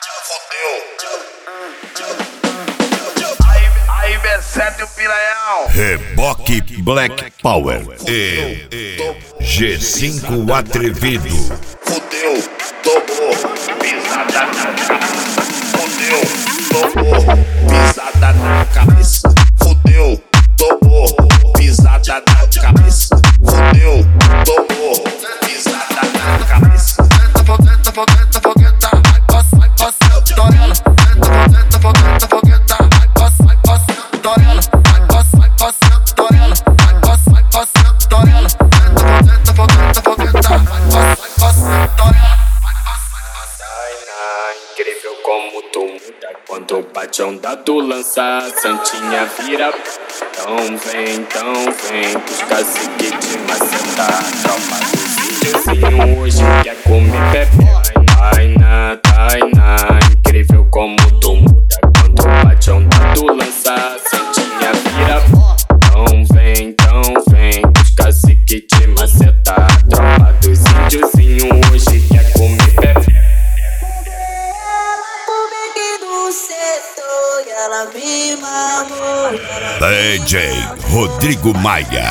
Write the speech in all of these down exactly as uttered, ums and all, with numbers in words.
Aí, B sete o Piranhão. Reboque Black Power e G cinco Atrevido. Fudeu, tomou, pisada na cabeça. Fudeu, tomou, pisada na cabeça. Fudeu, tomou, pisada na cabeça. Fudeu, tomou, pisada na cabeça. Fogueta, fogueta, fogueta, vai, passa, vai, passa, torela. Fogueta, fogueta, fogueta, vai, passa, vai, passa, torela. Vai, passa, vai, passa, torela. Vai, passa, vai, passa, torela. Fogueta, fogueta, fogueta, vai, passa, vai, passa, torela. Incrível como tu muda quando bate onda do lança, Santinha vira. Então vem, então vem, os caciques de maceta. Tropa dos índiozinho hoje quer comer bebê. Tainá, Tainá, incrível como tu muda quando bate onda do lança, Santinha vira. Então vem, então vem, os caciques de maceta. Tropa dos índiozinho hoje quer comer bebê. Ela me mamou. D J Rodrigo Maia.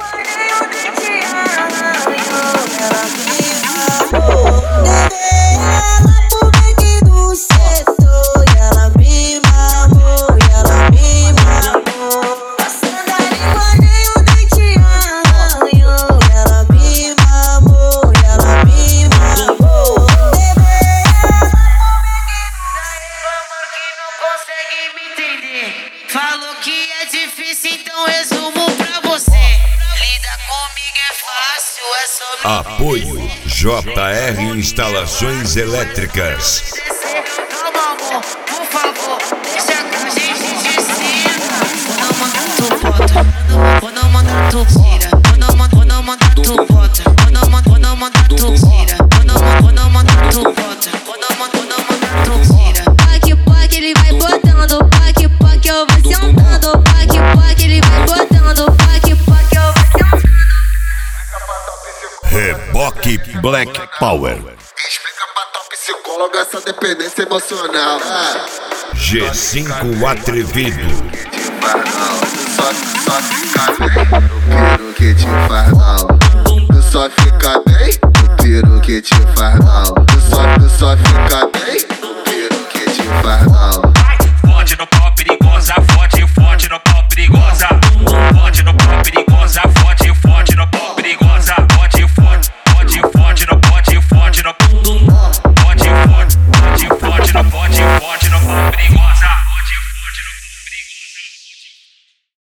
Falou que é difícil, então resumo pra você. Lidar comigo é fácil, é só me Apoio J R Instalações Elétricas. Calma, amor, por favor, deixa que a gente te ensina. Vou não mandar tu bota, vou não mandar tu tira. Vou não mandar, vou não mandar tu bota, vou não mandar, vou não mandar tu tira. Vou não mandar, vou não mandar tu bota, vou não mandar, vou não mandar tu tira. Paque, paque, ele vai botando, paque, paque, eu vou sentando. Paque, paque, ele vai botando, paque, paque, eu vou sentando. Reboque Black Power. Explica pra tua psicóloga essa dependência emocional. G cinco Atrevido. Só, só fica bem no piro que te faz mal. Tu só fica bem no piro que te faz mal. Tu só, tu só fica bem no piro que te faz mal. Pode no pau perigosa.